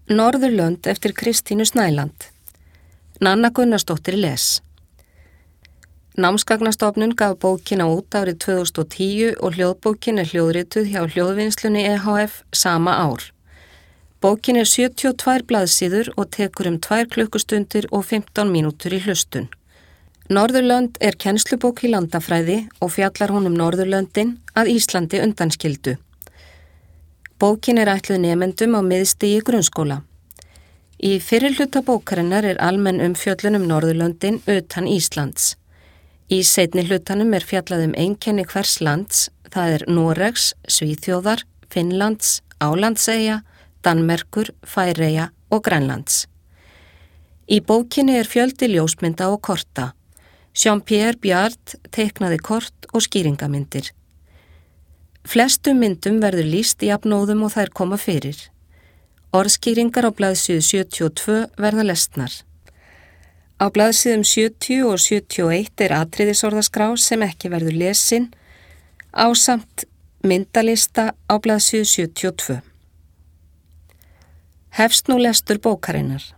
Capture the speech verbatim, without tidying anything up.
Norðurlönd eftir Kristínu Snæland. Nanna Gunnarsdóttir les. Námsgagnastofnun gaf bókina út árið tvö þúsund og tíu og hljóðbókin er hljóðrituð hjá Hljóðvinnslunni E H F sama ár. Bókin er sjötíu og tvær blaðsíður og tekur um tvær klukkustundir og fimmtán mínútur í hlustun. Norðurlönd er kennslubók í landafræði og fjallar hún um Norðurlöndin að Íslandi undanskildu. Bókin er ætluð nemendum á miðstigi grunnskóla. Í fyrri hluta bókarinnar er almenn umfjöllun um Norðurlöndin utan Íslands. Í seinni hlutanum er fjallað um einkenni hvers lands, það er Noregs, Svíþjóðar, Finnlands, Álandseyja, Danmerkur, Færeyja og Grænlands. Í bókinni er fjöldi ljósmynda og korta. Jean-Pierre Bjart teiknaði kort og skýringamyndir. Flestum myndum verður lýst jafnóðum og þær koma fyrir. Orðskýringar á blaðsíðu sjötíu og tvö verða lesnar. Á blaðsíðum sjötíu og sjötíu og eitt er atriðisorðaskrá sem ekki verður lesin, ásamt myndalista á blaðsíðu sjötíu og tvö. Hefst nú lestur bókarinnar.